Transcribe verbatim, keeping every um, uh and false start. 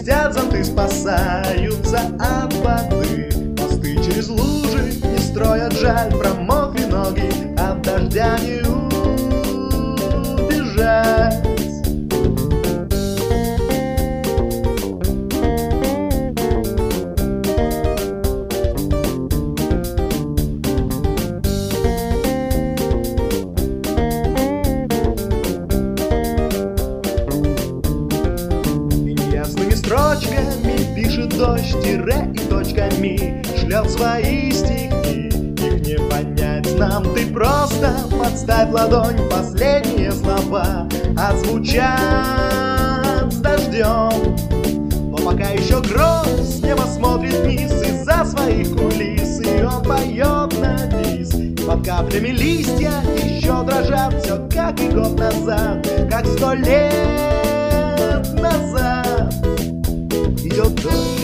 Блестят зонты, спасаются от воды. Мосты через лужи не строят, жаль, промокли ноги, от дождя не убежать. Строчками пишет дождь, тире и точками шлет свои стихи. Их не понять нам, ты просто подставь ладонь. Последние слова отзвучат с дождем. Но пока еще гром с неба смотрит вниз из-за своих кулис, и он поет на бис. Под каплями листья еще дрожат, все как и год назад, как сто лет назад. Идет дождь.